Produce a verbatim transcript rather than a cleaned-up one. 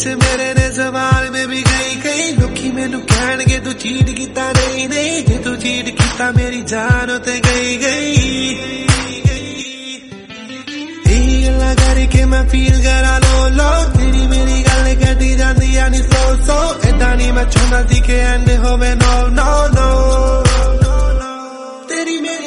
से मेरे ने सवाल में भी गई गई लोकी मैनू कहणगे तू चीट कीता नहीं नहीं जे तू चीट कीता मेरी जान उत्ते गई गई गल्लां करके मैं फील करा लो लो तेरी मेरी गल कटी जांदी आ नी सो सो ऐदां नहीं मैं चाहुंदा सी कि एंड होवे नो नो नो तेरी मेरी